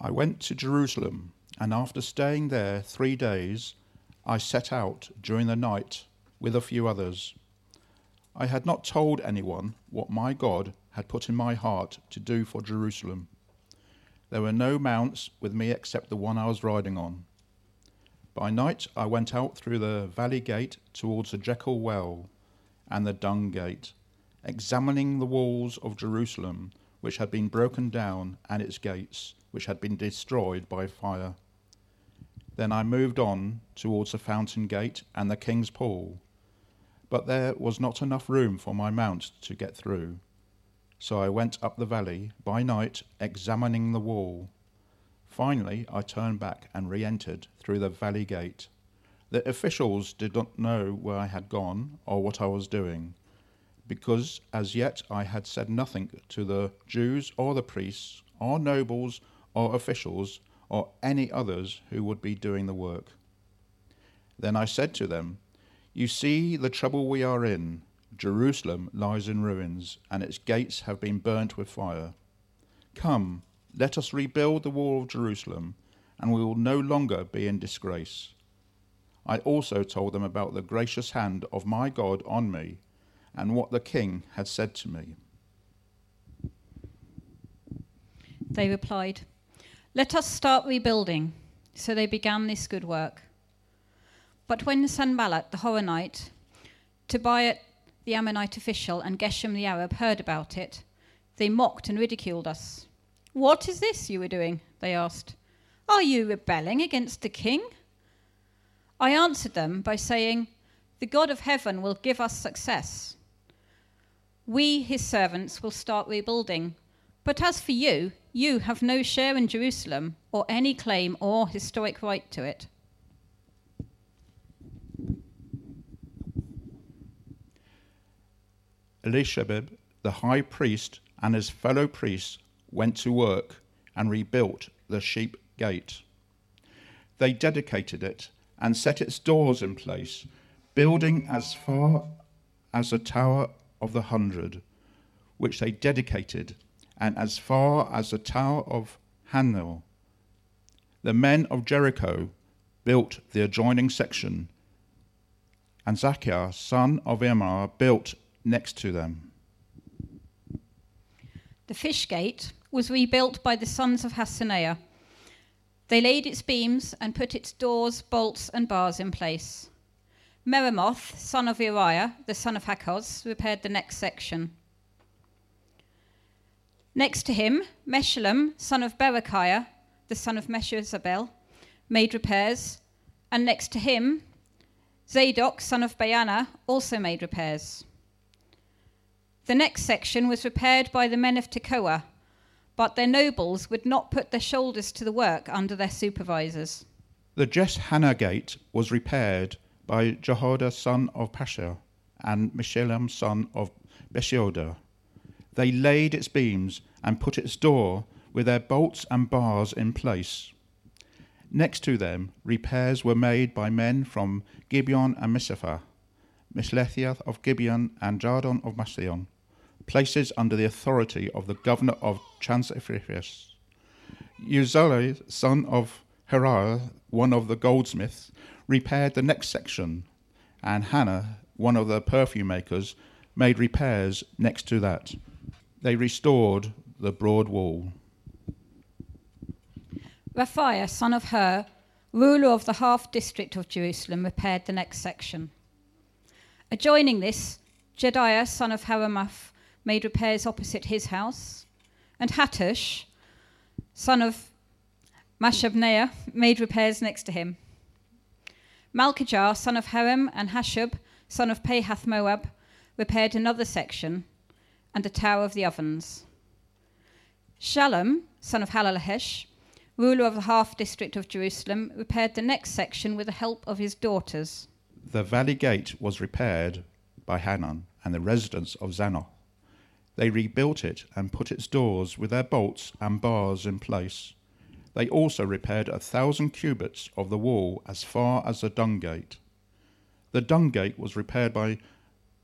I went to Jerusalem, and after staying there 3 days, I set out during the night with a few others. I had not told anyone what my God had put in my heart to do for Jerusalem. There were no mounts with me except the one I was riding on. By night I went out through the valley gate towards the Jekyll well and the dung gate, examining the walls of Jerusalem, which had been broken down, and its gates, which had been destroyed by fire. Then I moved on towards the fountain gate and the king's pool, but there was not enough room for my mount to get through. So I went up the valley by night, examining the wall. Finally, I turned back and re-entered through the valley gate. The officials did not know where I had gone or what I was doing, because as yet I had said nothing to the Jews or the priests or nobles or officials or any others who would be doing the work. Then I said to them, "You see the trouble we are in. Jerusalem lies in ruins, and its gates have been burnt with fire. Come, let us rebuild the wall of Jerusalem, and we will no longer be in disgrace." I also told them about the gracious hand of my God on me, and what the king had said to me. They replied, "Let us start rebuilding." So they began this good work. But when Sanballat the Horonite, Tobiah the Ammonite official, and Geshem the Arab heard about it, they mocked and ridiculed us. "What is this you are doing?" they asked. "Are you rebelling against the king?" I answered them by saying, "The God of heaven will give us success. We, his servants, will start rebuilding. But as for you, you have no share in Jerusalem or any claim or historic right to it." Elishabib, the high priest, and his fellow priests went to work and rebuilt the sheep gate. They dedicated it and set its doors in place, building as far as the Tower of the 100, which they dedicated, and as far as the Tower of Hanel. The men of Jericho built the adjoining section, and Zachariah, son of Immer, built next to them. The fish gate was rebuilt by the sons of Hassenaah. They laid its beams and put its doors, bolts, and bars in place. Meremoth, son of Uriah, the son of Hakkoz, repaired the next section. Next to him, Meshullam, son of Berechiah, the son of Meshezabel, made repairs, and next to him, Zadok, son of Baana, also made repairs. The next section was repaired by the men of Tekoa, but their nobles would not put their shoulders to the work under their supervisors. The Jeshanah gate was repaired by Jehoiada, son of Pashur, and Meshullam, son of Beshoda. They laid its beams and put its door with their bolts and bars in place. Next to them, repairs were made by men from Gibeon and Mizpah, Mislethiah of Gibeon and Jardon of Masion, places under the authority of the governor of Transephraim. Uzziah, son of Hariah, one of the goldsmiths, repaired the next section, and Hannah, one of the perfume makers, made repairs next to that. They restored the broad wall. Raphiah, son of Hur, ruler of the half-district of Jerusalem, repaired the next section. Adjoining this, Jediah, son of Haramath, made repairs opposite his house, and Hattush, son of Mashabneah, made repairs next to him. Malchijah, son of Haram, and Hashub, son of Pahath Moab, repaired another section, and the Tower of the Ovens. Shallum, son of Halalehesh, ruler of the half-district of Jerusalem, repaired the next section with the help of his daughters. The valley gate was repaired by Hanan and the residents of Zanoh. They rebuilt it and put its doors with their bolts and bars in place. They also repaired 1,000 cubits of the wall as far as the dung gate. The dung gate was repaired by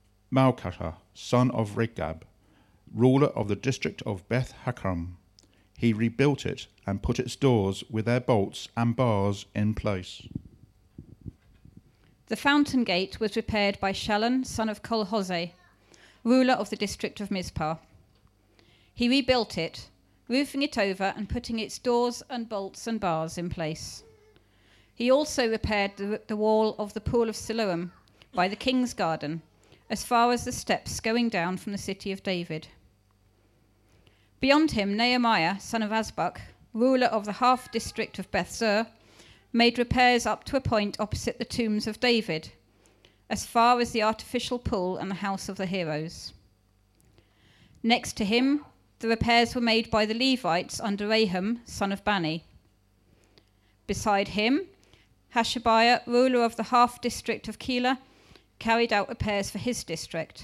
Malchijah, son of Regab, ruler of the district of Beth Hakram. he rebuilt it and put its doors with their bolts and bars in place. The fountain gate was repaired by Shallun, son of Kol-Hoseh, ruler of the district of Mizpah. He rebuilt it, roofing it over and putting its doors and bolts and bars in place. He also repaired the wall of the pool of Siloam by the king's garden, as far as the steps going down from the city of David. Beyond him, Nehemiah, son of Azbuk, ruler of the half-district of Beth-zur, made repairs up to a point opposite the tombs of David, as far as the artificial pool and the house of the heroes. Next to him, the repairs were made by the Levites under Raham, son of Bani. Beside him, Hashabiah, ruler of the half-district of Keilah, carried out repairs for his district.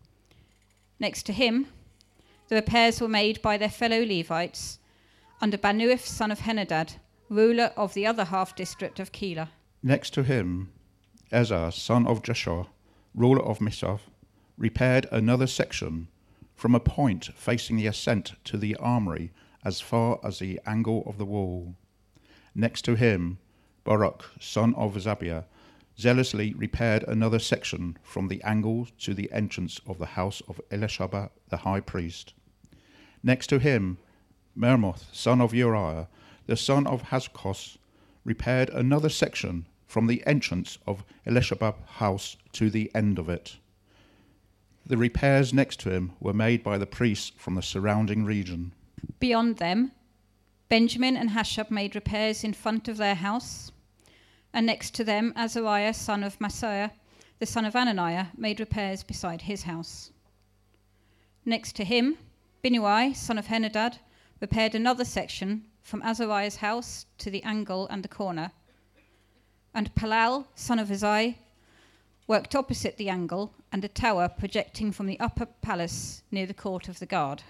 Next to him, the repairs were made by their fellow Levites under Banuif, son of Henadad, ruler of the other half-district of Keilah. Next to him, Ezra, son of Jeshua, ruler of Misaf, repaired another section from a point facing the ascent to the armory as far as the angle of the wall. Next to him, Baruch, son of Zabiah, zealously repaired another section from the angle to the entrance of the house of Elishaba the high priest. Next to him, Meremoth, son of Uriah, the son of Hazkos, repaired another section from the entrance of Elishaba's house to the end of it. The repairs next to him were made by the priests from the surrounding region. Beyond them, Benjamin and Hashab made repairs in front of their house, and next to them, Azariah, son of Maaseiah, the son of Ananiah, made repairs beside his house. Next to him, Binnui, son of Henadad, repaired another section from Azariah's house to the angle and the corner, and Palal, son of Uzai, worked opposite the angle and a tower projecting from the upper palace near the court of the guard.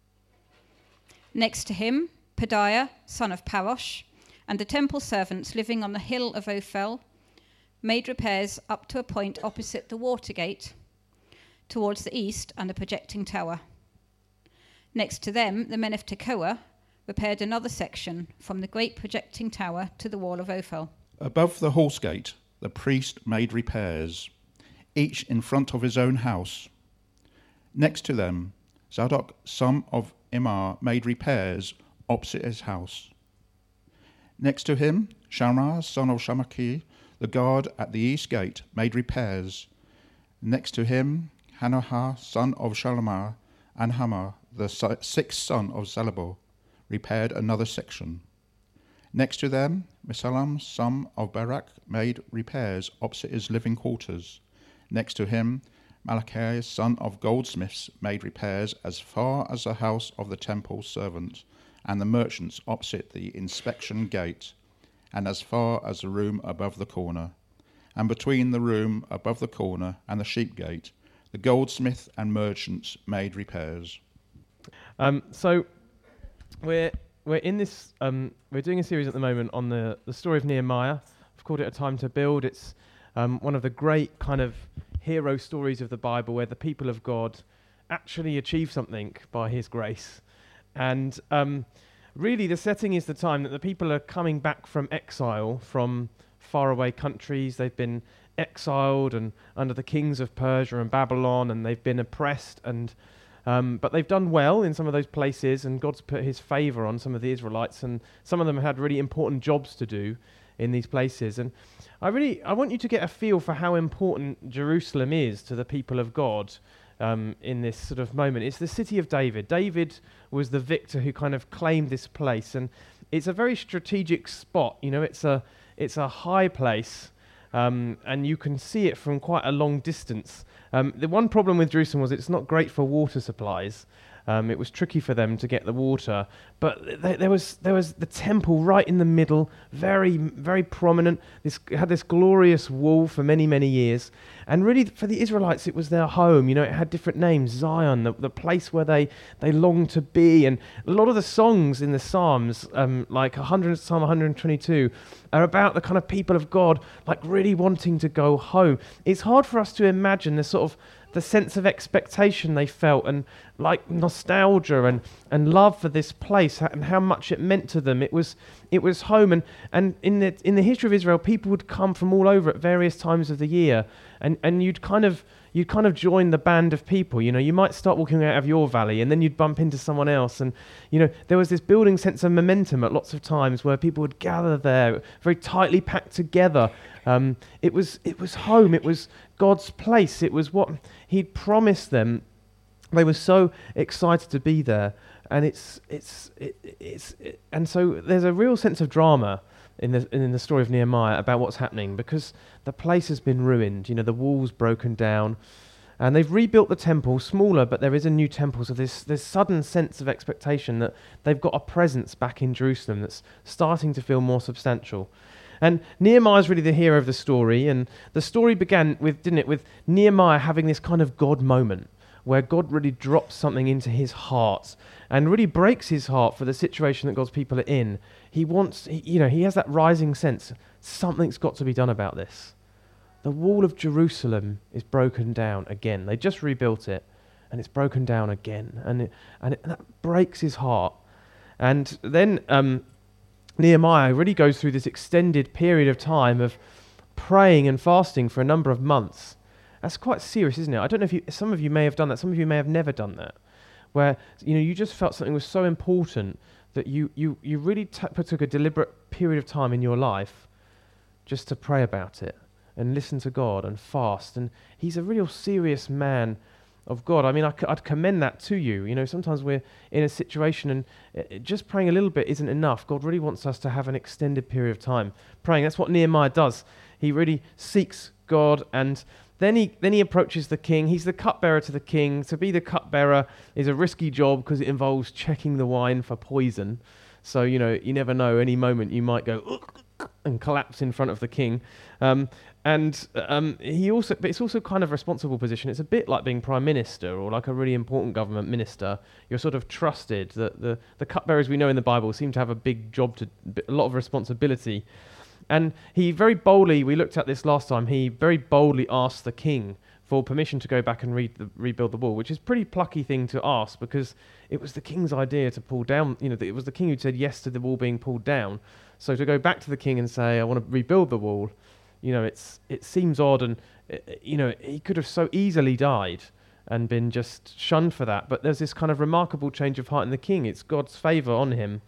Next to him, Pedaiah, son of Parosh, and the temple servants living on the hill of Ophel made repairs up to a point opposite the water gate towards the east and the projecting tower. Next to them, the men of Tekoa repaired another section from the great projecting tower to the wall of Ophel. Above the horse gate, the priest made repairs, each in front of his own house. Next to them, Zadok, son of Immer, made repairs opposite his house. Next to him, Shammah, son of Shammaki, the guard at the east gate, made repairs. Next to him, Hananiah, son of Shalamah, and Hamar, the sixth son of Zalabor, repaired another section. Next to them, Meshullam, son of Barak, made repairs opposite his living quarters. Next to him, Malachi, son of goldsmiths, made repairs as far as the house of the temple servant and the merchants opposite the inspection gate, and as far as the room above the corner. And between the room above the corner and the sheep gate, the goldsmith and merchants made repairs. So we're in this. We're doing a series at the moment on the story of Nehemiah. I've called it A Time to Build. It's one of the great kind of hero stories of the Bible where the people of God actually achieve something by His grace. And really, the setting is the time that the people are coming back from exile from faraway countries. They've been exiled and under the kings of Persia and Babylon, and they've been oppressed, and but they've done well in some of those places, and God's put His favor on some of the Israelites, and some of them had really important jobs to do in these places. And I want you to get a feel for how important Jerusalem is to the people of God in this sort of moment. It's the city of David. David was the victor who kind of claimed this place, and it's a very strategic spot. You know, it's a high place, and you can see it from quite a long distance. The one problem with Jerusalem was it's not great for water supplies. It was tricky for them to get the water, but there was the temple right in the middle, very, very prominent. It had this glorious wall for many, many years, and really for the Israelites it was their home. You know, it had different names: Zion, the place where they longed to be. And a lot of the songs in the Psalms, like Psalm 122, are about the kind of people of God, like really wanting to go home. It's hard for us to imagine the the sense of expectation they felt, and like nostalgia and love for this place and how much it meant to them. It was home, and in the history of Israel, people would come from all over at various times of the year, and you'd kind of join the band of people. You might start walking out of your valley, and then you'd bump into someone else, and there was this building sense of momentum at lots of times where people would gather there, very tightly packed together. It was home. It was God's place. It was what He'd promised them. They were so excited to be there, and and so there's a real sense of drama in the story of Nehemiah about what's happening, because the place has been ruined. The walls broken down, and they've rebuilt the temple, smaller, but there is a new temple. So there's sudden sense of expectation that they've got a presence back in Jerusalem that's starting to feel more substantial. And Nehemiah is really the hero of the story, and the story began with Nehemiah having this kind of God moment where God really drops something into his heart and really breaks his heart for the situation that God's people are in. He has that rising sense, something's got to be done about this. The wall of Jerusalem is broken down again. They just rebuilt it, and it's broken down again, and that breaks his heart. And then Nehemiah really goes through this extended period of time of praying and fasting for a number of months. That's quite serious, isn't it? I don't know if some of you may have done that. Some of you may have never done that, where you just felt something was so important that you really took a deliberate period of time in your life just to pray about it and listen to God and fast. And he's a real serious man of God. I mean, I'd commend that to you. Sometimes we're in a situation and just praying a little bit isn't enough. God really wants us to have an extended period of time praying. That's what Nehemiah does. He really seeks God, and then he approaches the king. He's the cupbearer to the king. To be the cupbearer is a risky job because it involves checking the wine for poison. So, you never know. Any moment you might go and collapse in front of the king. But it's also kind of a responsible position. It's a bit like being prime minister or like a really important government minister. You're sort of trusted. The cupbearers we know in the Bible seem to have a big job, a lot of responsibility. And he very boldly, we looked at this last time, he very boldly asked the king for permission to go back and rebuild the wall, which is a pretty plucky thing to ask, because it was the king's idea to pull down, it was the king who'd said yes to the wall being pulled down. So to go back to the king and say, I want to rebuild the wall, it seems odd, and he could have so easily died and been just shunned for that. But there's this kind of remarkable change of heart in the king. It's God's favour on him.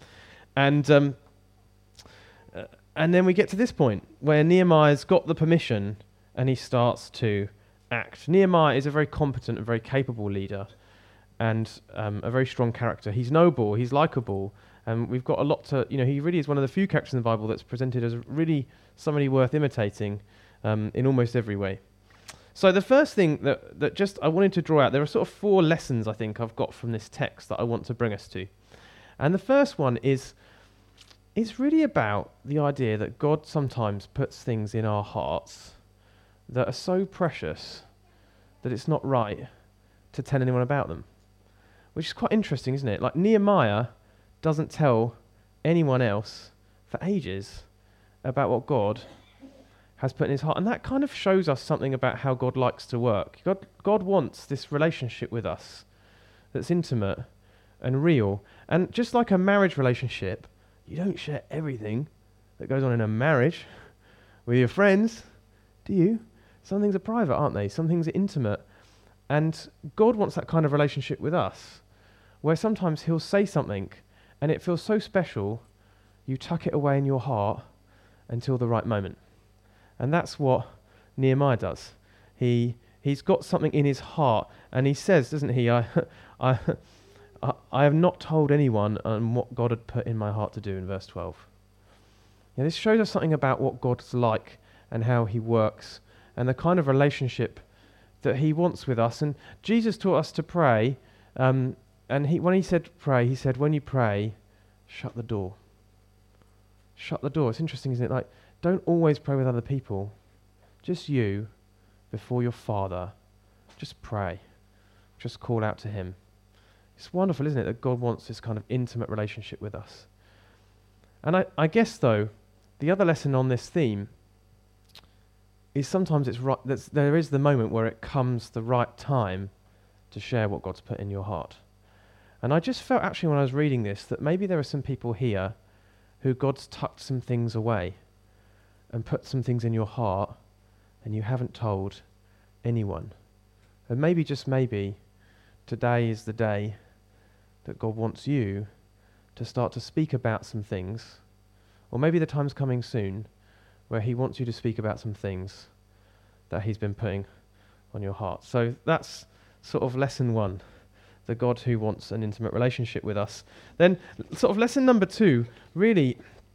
And then we get to this point where Nehemiah's got the permission and he starts to act. Nehemiah is a very competent and very capable leader, and a very strong character. He's noble, he's likable, and we've got a lot to, he really is one of the few characters in the Bible that's presented as really somebody worth imitating in almost every way. So the first thing that just I wanted to draw out, there are sort of 4 lessons I think I've got from this text that I want to bring us to. And the first one is, it's really about the idea that God sometimes puts things in our hearts that are so precious that it's not right to tell anyone about them. Which is quite interesting, isn't it? Like Nehemiah doesn't tell anyone else for ages about what God has put in his heart. And that kind of shows us something about how God likes to work. God wants this relationship with us that's intimate and real. And just like a marriage relationship, you don't share everything that goes on in a marriage with your friends, do you? Some things are private, aren't they? Some things are intimate. And God wants that kind of relationship with us, where sometimes he'll say something and it feels so special, you tuck it away in your heart until the right moment. And that's what Nehemiah does. He's got something in his heart, and he says, doesn't he, I have not told anyone what God had put in my heart to do, in verse 12. This shows us something about what God's like and how he works and the kind of relationship that he wants with us. And Jesus taught us to pray, and when he said pray, he said, when you pray, shut the door. Shut the door. It's interesting, isn't it? Like, don't always pray with other people. Just you before your Father. Just pray. Just call out to him. It's wonderful, isn't it, that God wants this kind of intimate relationship with us. And I guess, though, the other lesson on this theme is sometimes it's right. There is the moment where it comes the right time to share what God's put in your heart. And I just felt actually when I was reading this that maybe there are some people here who God's tucked some things away and put some things in your heart and you haven't told anyone. And maybe, just maybe, today is the day that God wants you to start to speak about some things, or maybe the time's coming soon where he wants you to speak about some things that he's been putting on your heart. So that's sort of lesson 1, the God who wants an intimate relationship with us. Then sort of lesson number 2, really,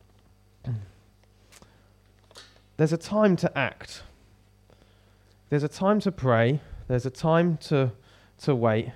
there's a time to act. There's a time to pray. There's a time to wait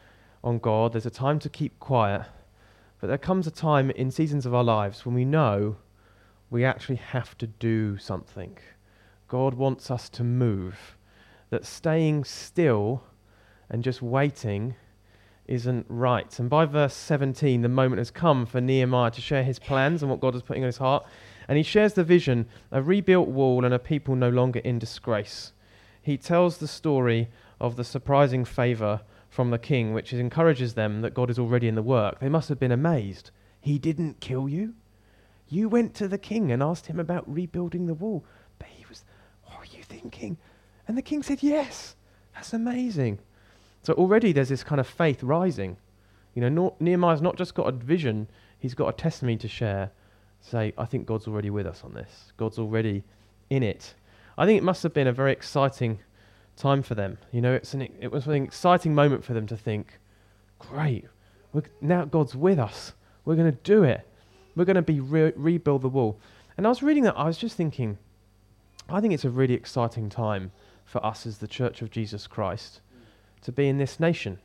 on God. There's a time to keep quiet. But there comes a time in seasons of our lives when we know we actually have to do something. God wants us to move. That staying still and just waiting isn't right. And by verse 17, the moment has come for Nehemiah to share his plans and what God is putting in his heart. And he shares the vision, a rebuilt wall and a people no longer in disgrace. He tells the story of the surprising favour from the king, which encourages them that God is already in the work. They must have been amazed. He didn't kill you? You went to the king and asked him about rebuilding the wall. But he was, what are you thinking? And the king said, yes, that's amazing. So already there's this kind of faith rising. You know, Nehemiah's not just got a vision, he's got a testimony to share. Say, I think God's already with us on this. God's already in it. I think it must have been a very exciting time for them. You know, it was an exciting moment for them to think, great, now God's with us. We're going to do it. We're going to rebuild the wall. And I was reading that, I was just thinking, I think it's a really exciting time for us as the Church of Jesus Christ to be in this nation.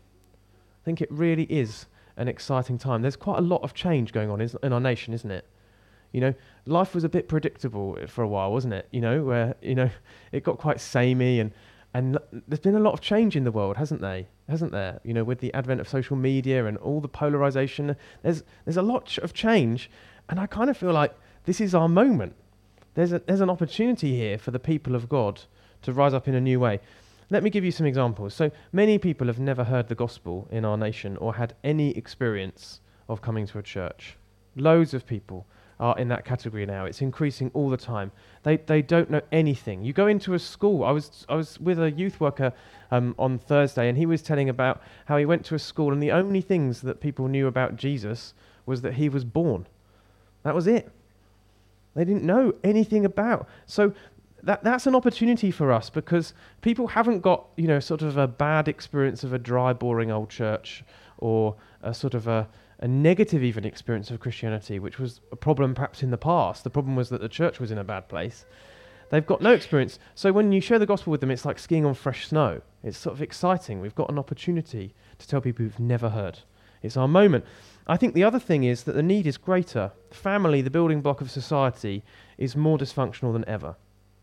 I think it really is an exciting time. There's quite a lot of change going on in our nation, isn't it? You know, life was a bit predictable for a while, wasn't it? You know, where, you know, it got quite samey and there's been a lot of change in the world, hasn't there? You know, with the advent of social media and all the polarization, there's a lot of change, and I kind of feel like this is our moment. There's an opportunity here for the people of God to rise up in a new way. Let me give you some examples. So many people have never heard the gospel in our nation or had any experience of coming to a church. Loads of people are in that category now. It's increasing all the time. They don't know anything. You go into a school. I was with a youth worker on Thursday, and he was telling about how he went to a school, and the only things that people knew about Jesus was that he was born. That was it. They didn't know anything about. So that's an opportunity for us, because people haven't got, you know, sort of a bad experience of a dry, boring old church, or a sort of a negative even experience of Christianity, which was a problem perhaps in the past. The problem was that the church was in a bad place. They've got no experience. So when you share the gospel with them, it's like skiing on fresh snow. It's sort of exciting. We've got an opportunity to tell people who've never heard. It's our moment. I think the other thing is that the need is greater. Family, the building block of society, is more dysfunctional than ever.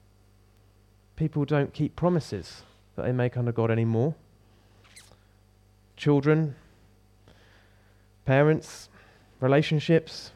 People don't keep promises that they make under God anymore. Children, parents, relationships.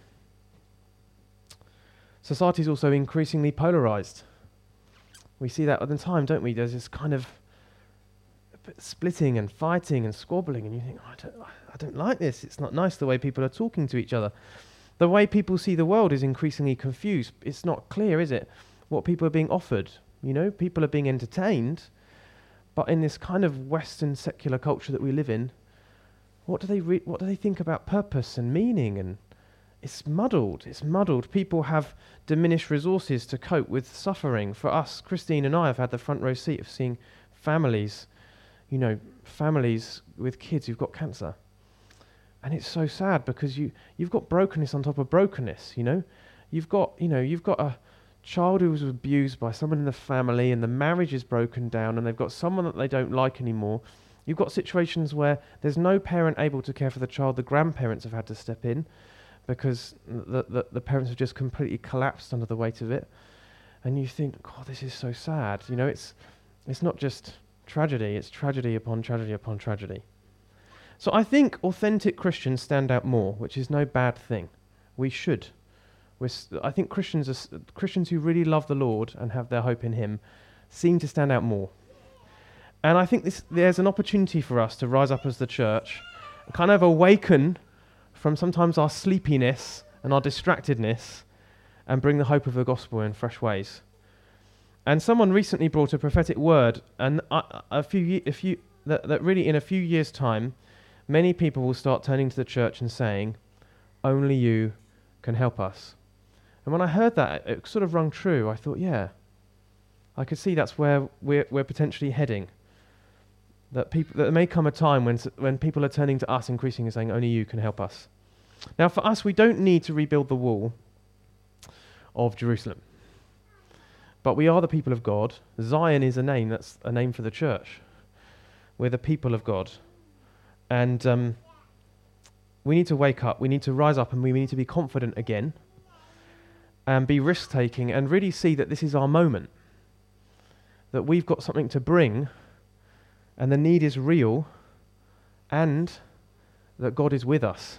Society is also increasingly polarized. We see that all the time, don't we? There's this kind of splitting and fighting and squabbling, and you think, I don't like this. It's not nice the way people are talking to each other. The way people see the world is increasingly confused. It's not clear, is it, what people are being offered? You know, people are being entertained, but in this kind of Western secular culture that we live in, what do they think about purpose and meaning? And it's muddled. People have diminished resources to cope with suffering. For us, Christine and I have had the front row seat of seeing families, you know, families with kids who've got cancer. And it's so sad, because you've got brokenness on top of brokenness, you know. You've got a child who was abused by someone in the family, and the marriage is broken down, and they've got someone that they don't like anymore. You've got situations where there's no parent able to care for the child. The grandparents have had to step in because the parents have just completely collapsed under the weight of it. And you think, God, this is so sad. You know, it's not just tragedy, it's tragedy upon tragedy upon tragedy. So I think authentic Christians stand out more, which is no bad thing. We should. I think Christians who really love the Lord and have their hope in him seem to stand out more. And I think there's an opportunity for us to rise up as the church, kind of awaken from sometimes our sleepiness and our distractedness, and bring the hope of the gospel in fresh ways. And someone recently brought a prophetic word, and that really in a few years' time, many people will start turning to the church and saying, "Only you can help us." And when I heard that, it sort of rung true. I thought, yeah, I could see that's where we're potentially heading. That there may come a time when people are turning to us increasingly and saying, "Only you can help us." Now, for us, we don't need to rebuild the wall of Jerusalem. But we are the people of God. Zion is a name. That's a name for the church. We're the people of God. And we need to wake up. We need to rise up, and we need to be confident again and be risk-taking and really see that this is our moment, that we've got something to bring and the need is real and that God is with us.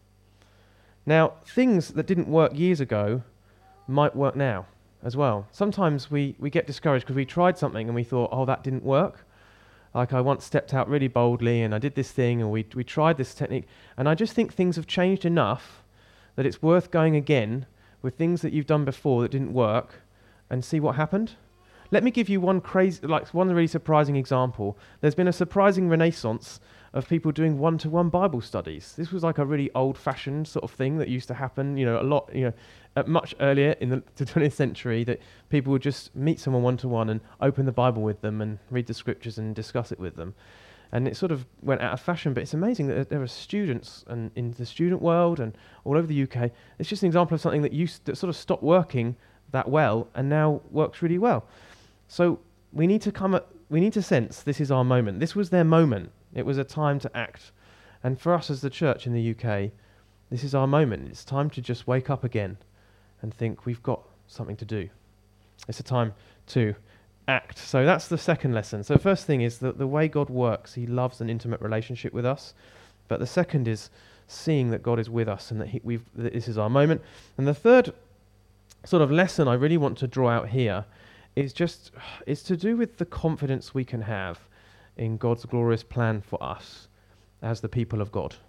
Now, things that didn't work years ago might work now as well. Sometimes we get discouraged because we tried something and we thought, oh, that didn't work. Like I once stepped out really boldly and I did this thing and we tried this technique. And I just think things have changed enough that it's worth going again with things that you've done before that didn't work and see what happened. Let me give you one really surprising example. There's been a surprising renaissance of people doing one-to-one Bible studies. This was like a really old-fashioned sort of thing that used to happen, a lot, much earlier in the 20th century, that people would just meet someone one-to-one and open the Bible with them and read the scriptures and discuss it with them. And it sort of went out of fashion, but it's amazing that there are students and in the student world and all over the UK. It's just an example of something that sort of stopped working that well and now works really well. So we need to sense this is our moment. This was their moment. It was a time to act. And for us as the church in the UK, this is our moment. It's time to just wake up again and think we've got something to do. It's a time to act. So that's the second lesson. So the first thing is that the way God works, he loves an intimate relationship with us. But the second is seeing that God is with us and that this is our moment. And the third sort of lesson I really want to draw out here is to do with the confidence we can have in God's glorious plan for us as the people of God.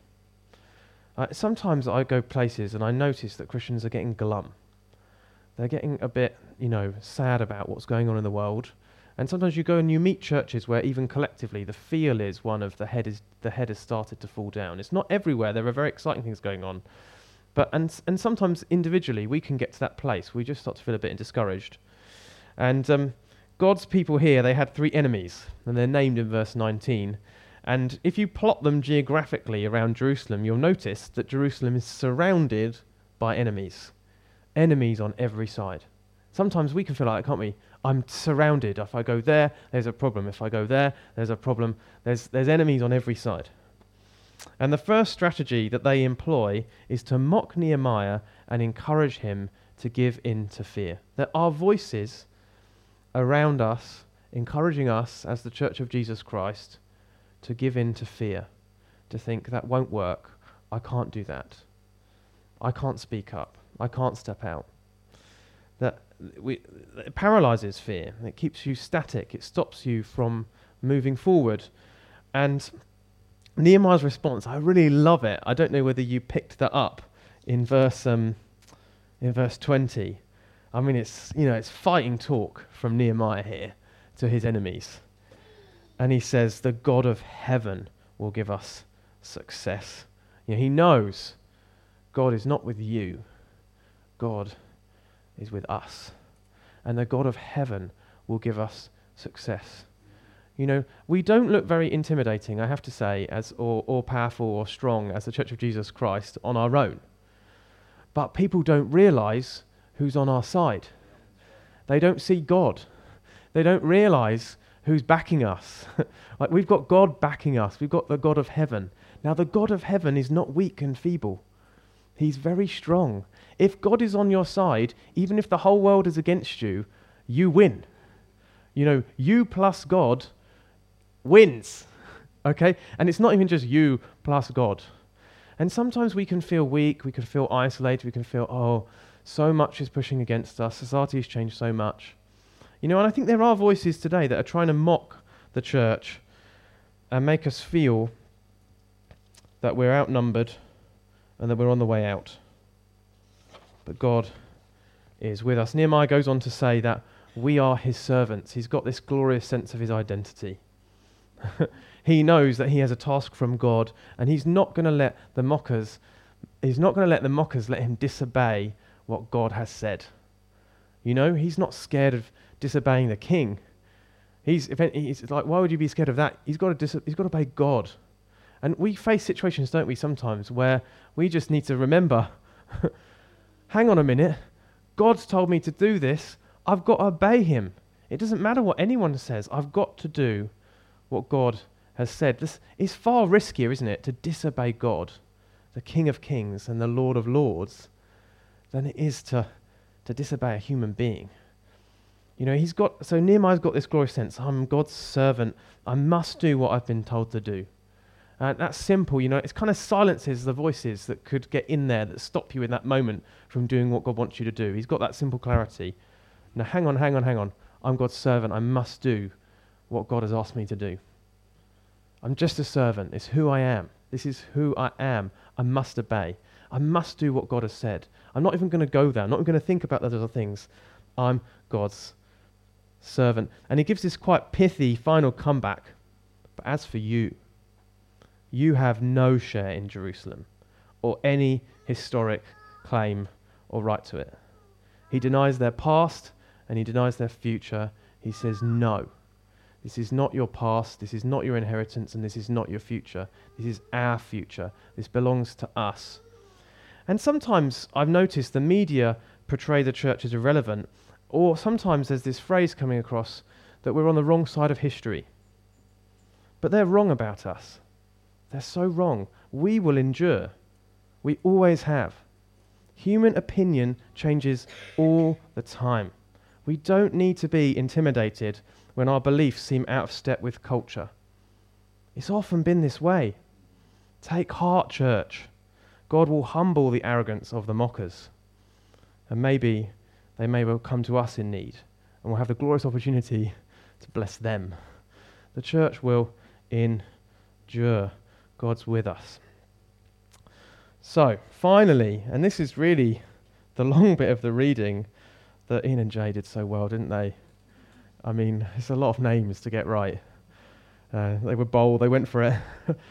Sometimes I go places and I notice that Christians are getting glum. They're getting a bit, sad about what's going on in the world. And sometimes you go and you meet churches where even collectively the feel is one of the head has started to fall down. It's not everywhere. There are very exciting things going on. And sometimes individually we can get to that place. We just start to feel a bit discouraged. And God's people here, they had 3 enemies, and they're named in verse 19. And if you plot them geographically around Jerusalem, you'll notice that Jerusalem is surrounded by enemies. Enemies on every side. Sometimes we can feel like, can't we? I'm surrounded. If I go there, there's a problem. If I go there, there's a problem. There's enemies on every side. And the first strategy that they employ is to mock Nehemiah and encourage him to give in to fear. That our voices around us, encouraging us as the Church of Jesus Christ to give in to fear, to think that won't work, I can't do that, I can't speak up, I can't step out. It paralyzes fear, it keeps you static, it stops you from moving forward. And Nehemiah's response, I really love it. I don't know whether you picked that up in verse 20. I mean, it's fighting talk from Nehemiah here to his enemies. And he says, the God of heaven will give us success. He knows God is not with you. God is with us. And the God of heaven will give us success. We don't look very intimidating, I have to say, or powerful or strong as the Church of Jesus Christ on our own. But people don't realize who's on our side. They don't see God. They don't realize who's backing us. Like, we've got God backing us. We've got the God of heaven. Now, the God of heaven is not weak and feeble. He's very strong. If God is on your side, even if the whole world is against you, you win. You plus God wins. Okay? And it's not even just you plus God. And sometimes we can feel weak, we can feel isolated, we can feel, so much is pushing against us, society has changed so much. And I think there are voices today that are trying to mock the church and make us feel that we're outnumbered and that we're on the way out. But God is with us. Nehemiah goes on to say that we are his servants. He's got this glorious sense of his identity. He knows that he has a task from God, and he's not going to let the mockers let him disobey what God has said. He's not scared of disobeying the king. He's like, why would you be scared of that? He's got to obey God. And we face situations, don't we, sometimes, where we just need to remember, hang on a minute, God's told me to do this, I've got to obey him. It doesn't matter what anyone says, I've got to do what God has said. This is far riskier, isn't it, to disobey God, the King of Kings and the Lord of Lords, than it is to disobey a human being. So Nehemiah's got this glorious sense, I'm God's servant, I must do what I've been told to do. And that's simple, it kind of silences the voices that could get in there that stop you in that moment from doing what God wants you to do. He's got that simple clarity. Now hang on, I'm God's servant, I must do what God has asked me to do. I'm just a servant, it's who I am. This is who I am. I must obey. I must do what God has said. I'm not even going to go there. I'm not even going to think about those other things. I'm God's servant. And he gives this quite pithy final comeback. But as for you, you have no share in Jerusalem or any historic claim or right to it. He denies their past and he denies their future. He says, no, this is not your past, this is not your inheritance, and this is not your future. This is our future. This belongs to us. And sometimes I've noticed the media portray the church as irrelevant, or sometimes there's this phrase coming across that we're on the wrong side of history. But they're wrong about us. They're so wrong. We will endure. We always have. Human opinion changes all the time. We don't need to be intimidated when our beliefs seem out of step with culture. It's often been this way. Take heart, church. God will humble the arrogance of the mockers. And maybe they may well come to us in need, and we'll have the glorious opportunity to bless them. The church will endure. God's with us. So, finally, and this is really the long bit of the reading that Ian and Jay did so well, didn't they? I mean, it's a lot of names to get right. They were bold, they went for it.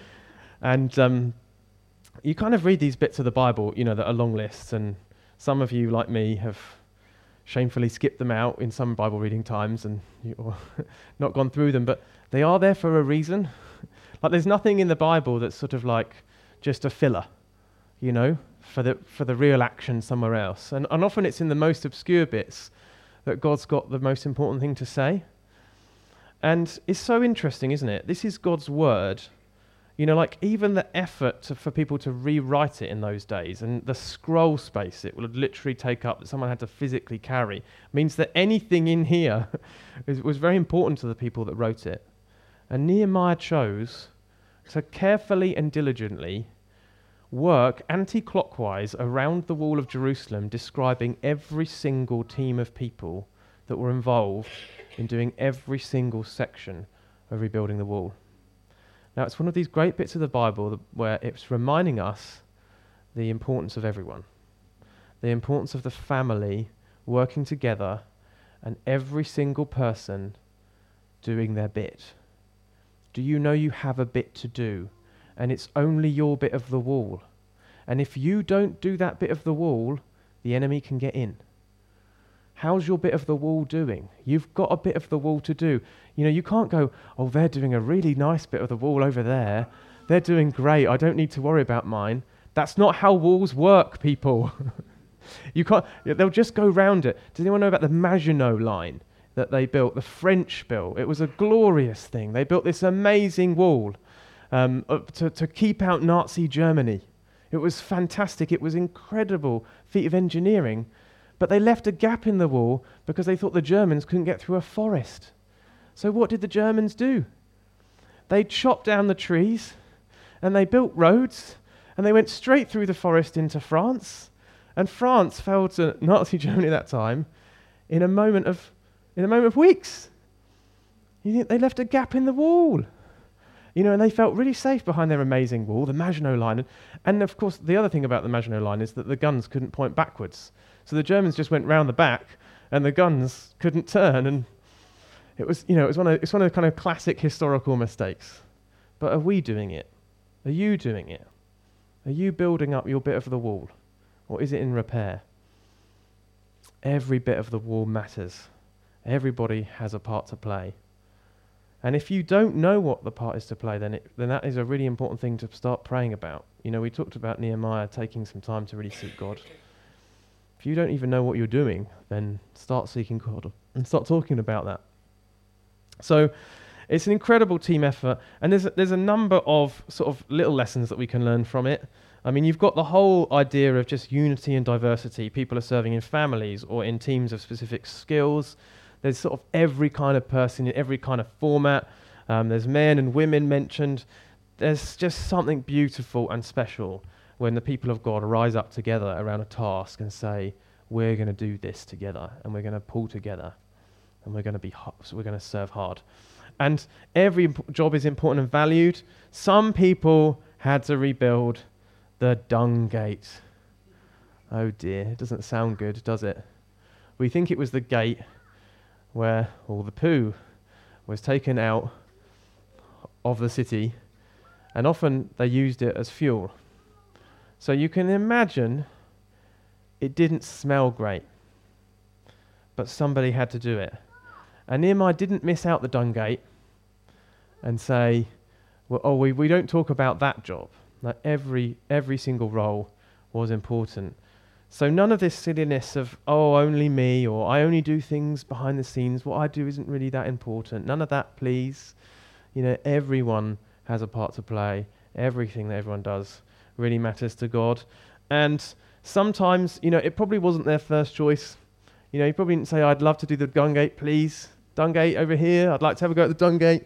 And you kind of read these bits of the Bible, that are long lists, and some of you, like me, have shamefully skipped them out in some Bible reading times and or not gone through them, but they are there for a reason. Like, there's nothing in the Bible that's sort of like just a filler, for the real action somewhere else. And often it's in the most obscure bits that God's got the most important thing to say. And it's so interesting, isn't it? This is God's word. Even the effort for people to rewrite it in those days, and the scroll space it would literally take up that someone had to physically carry, means that anything in here was very important to the people that wrote it. And Nehemiah chose to carefully and diligently work anti-clockwise around the wall of Jerusalem, describing every single team of people that were involved in doing every single section of rebuilding the wall. Now, it's one of these great bits of the Bible where it's reminding us the importance of everyone, the importance of the family working together and every single person doing their bit. Do you know you have a bit to do? And it's only your bit of the wall. And if you don't do that bit of the wall, the enemy can get in. How's your bit of the wall doing? You've got a bit of the wall to do. You can't go, oh, they're doing a really nice bit of the wall over there. They're doing great. I don't need to worry about mine. That's not how walls work, people. You can't. They'll just go round it. Does anyone know about the Maginot Line that they built? The French built. It was a glorious thing. They built this amazing wall to keep out Nazi Germany. It was fantastic. It was incredible feat of engineering. But they left a gap in the wall because they thought the Germans couldn't get through a forest. So what did the Germans do? They chopped down the trees and they built roads and they went straight through the forest into France. And France fell to Nazi Germany at that time in a moment of in a moment of weeks. You think they left a gap in the wall. And they felt really safe behind their amazing wall, the Maginot Line. And of course, the other thing about the Maginot Line is that the guns couldn't point backwards. So the Germans just went round the back, and the guns couldn't turn. And it's one of the kind of classic historical mistakes. But are we doing it? Are you doing it? Are you building up your bit of the wall? Or is it in repair? Every bit of the wall matters. Everybody has a part to play. And if you don't know what the part is to play, then that is a really important thing to start praying about. We talked about Nehemiah taking some time to really seek God. If you don't even know what you're doing, then start seeking God and start talking about that. So it's an incredible team effort, and there's a number of sort of little lessons that we can learn from it. I mean, you've got the whole idea of just unity and diversity. People are serving in families or in teams of specific skills. There's sort of every kind of person in every kind of format. There's men and women mentioned. There's just something beautiful and special when the people of God rise up together around a task and say, we're going to do this together, and we're going to pull together, and we're going to serve hard. And every job is important and valued. Some people had to rebuild the dung gate. Oh dear, it doesn't sound good, does it? We think it was the gate where all the poo was taken out of the city, and often they used it as fuel. So you can imagine it didn't smell great, but somebody had to do it. And Nehemiah didn't miss out the dung gate and say, we don't talk about that job. Like every single role was important. So none of this silliness of, only me, or I only do things behind the scenes. What I do isn't really that important. None of that, please. Everyone has a part to play. Everything that everyone does really matters to God. And sometimes, it probably wasn't their first choice. You probably didn't say, I'd love to do the dung gate, please. Dung gate over here. I'd like to have a go at the dung gate.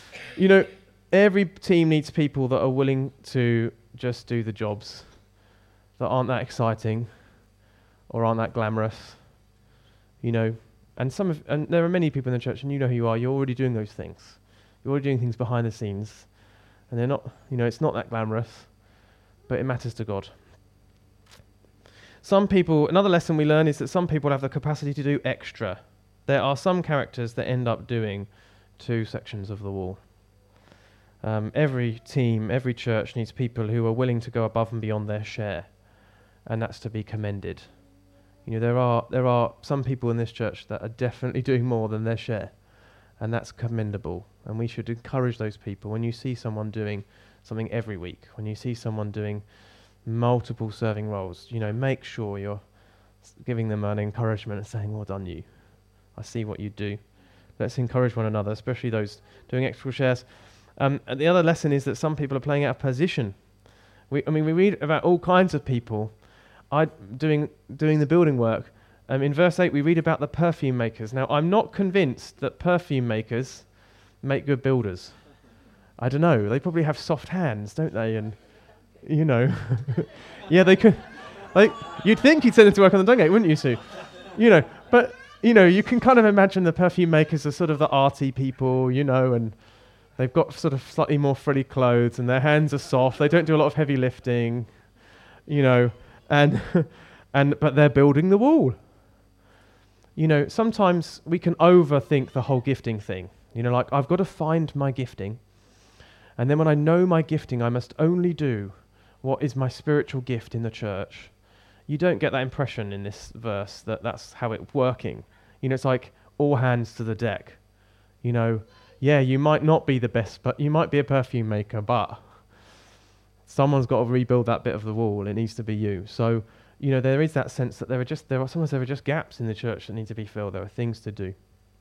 Every team needs people that are willing to just do the jobs that aren't that exciting or aren't that glamorous, and there are many people in the church, and you know who you are. You're already doing those things. You're already doing things behind the scenes, and they're not, it's not that glamorous, but it matters to God. Another lesson we learn is that some people have the capacity to do extra. There are some characters that end up doing 2 sections of the wall. Every team, every church needs people who are willing to go above and beyond their share, and that's to be commended. There are some people in this church that are definitely doing more than their share, and that's commendable, and we should encourage those people. When you see someone doing something every week, when you see someone doing multiple serving roles, make sure you're giving them an encouragement and saying, well done you. I see what you do. Let's encourage one another, especially those doing extra shares. And the other lesson is that some people are playing out of position. We read about all kinds of people doing the building work. In verse 8, we read about the perfume makers. Now, I'm not convinced that perfume makers make good builders. I don't know. They probably have soft hands, don't they? And, yeah, they could. You'd think you'd send them to work on the dung gate, wouldn't you, Sue? But, you can kind of imagine the perfume makers are sort of the arty people, and they've got sort of slightly more frilly clothes, and their hands are soft. They don't do a lot of heavy lifting, but they're building the wall. Sometimes we can overthink the whole gifting thing. I've got to find my gifting, and then when I know my gifting, I must only do what is my spiritual gift in the church. You don't get that impression in this verse that that's how it's working. It's like all hands to the deck. Yeah, you might not be the best, but you might be a perfume maker, but someone's got to rebuild that bit of the wall. It needs to be you. So, there is that sense that there are just gaps in the church that need to be filled. There are things to do.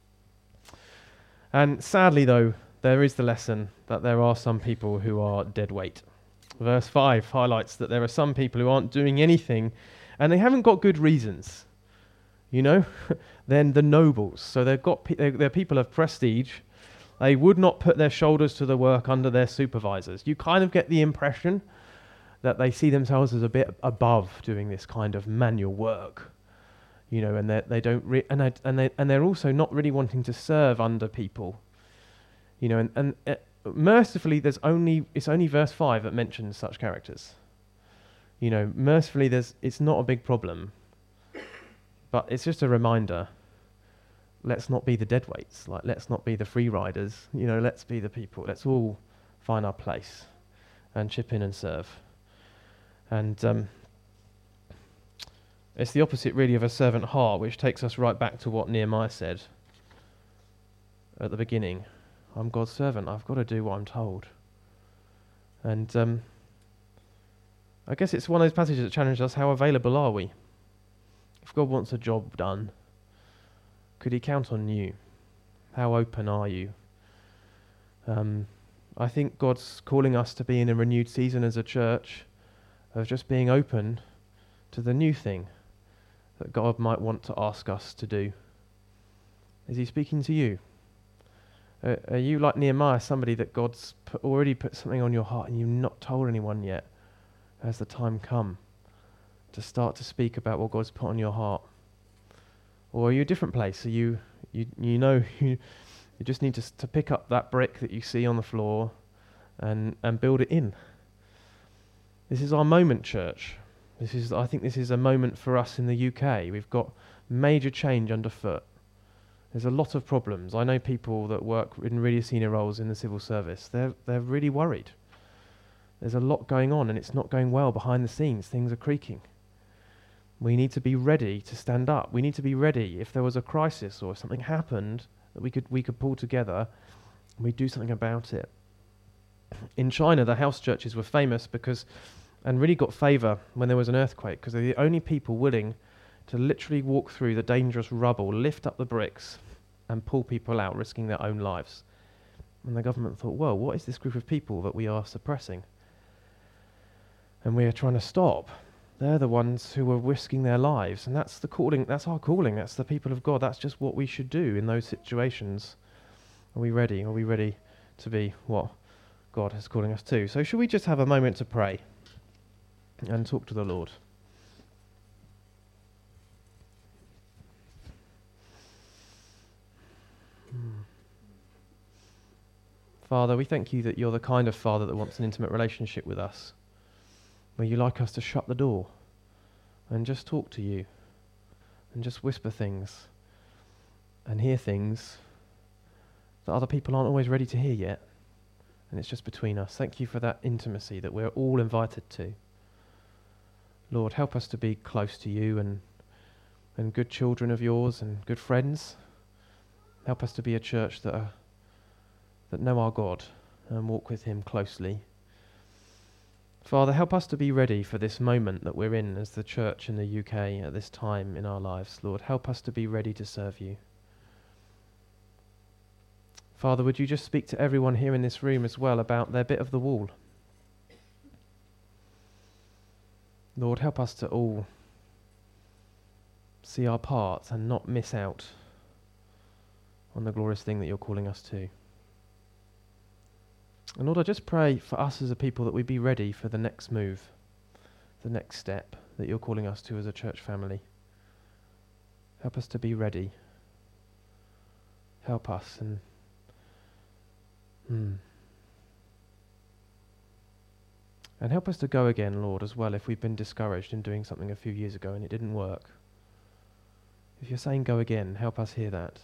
And sadly, though, there is the lesson that there are some people who are dead weight. Verse 5 highlights that there are some people who aren't doing anything, and they haven't got good reasons. Then the nobles. So they're people of prestige. They would not put their shoulders to the work under their supervisors. You kind of get the impression that they see themselves as a bit above doing this kind of manual work. and they don't and they're also not really wanting to serve under people, and mercifully it's only verse 5 that mentions such characters. Mercifully it's not a big problem, but it's just a reminder. Let's not be the deadweights. Let's not be the free riders. Let's be the people. Let's all find our place and chip in and serve. And it's the opposite, really, of a servant heart, which takes us right back to what Nehemiah said at the beginning. I'm God's servant. I've got to do what I'm told. And I guess it's one of those passages that challenges us. How available are we? If God wants a job done, could he count on you? How open are you? I think God's calling us to be in a renewed season as a church of just being open to the new thing that God might want to ask us to do. Is he speaking to you? Are you like Nehemiah, somebody that God's already put something on your heart and you've not told anyone yet? Has the time come to start to speak about what God's put on your heart? Or are you a different place? Are you just need to pick up that brick that you see on the floor and build it in? This is our moment, church. I think this is a moment for us in the UK. We've got major change underfoot. There's a lot of problems. I know people that work in really senior roles in the civil service. They're really worried. There's a lot going on and it's not going well behind the scenes. Things are creaking. We need to be ready to stand up. We need to be ready if there was a crisis or if something happened that we could pull together and we'd do something about it. In China, the house churches were famous and really got favour when there was an earthquake, because they're the only people willing to literally walk through the dangerous rubble, lift up the bricks and pull people out, risking their own lives. And the government thought, well, what is this group of people that we are suppressing and we are trying to stop? They're the ones who are risking their lives, and that's the calling. That's our calling. That's the people of God. That's just what we should do in those situations. Are we ready? Are we ready to be what God is calling us to? So should we just have a moment to pray and talk to the Lord? Father, we thank you that you're the kind of Father that wants an intimate relationship with us, where you like us to shut the door and just talk to you and just whisper things and hear things that other people aren't always ready to hear yet. And it's just between us. Thank you for that intimacy that we're all invited to. Lord, help us to be close to you and good children of yours and good friends. Help us to be a church that know our God and walk with him closely. Father, help us to be ready for this moment that we're in as the church in the UK at this time in our lives. Lord, help us to be ready to serve you. Father, would you just speak to everyone here in this room as well about their bit of the wall? Lord, help us to all see our part and not miss out on the glorious thing that you're calling us to. And Lord, I just pray for us as a people that we be ready for the next move, the next step that you're calling us to as a church family. Help us to be ready. Help us and help us to go again, Lord, as well, if we've been discouraged in doing something a few years ago and it didn't work. If you're saying go again, help us hear that.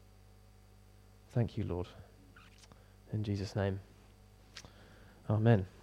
Thank you, Lord. In Jesus' name. Amen.